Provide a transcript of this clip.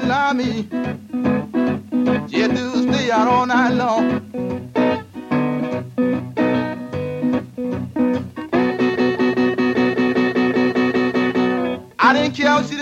lie me. Just do stay out all night long. I didn't care what she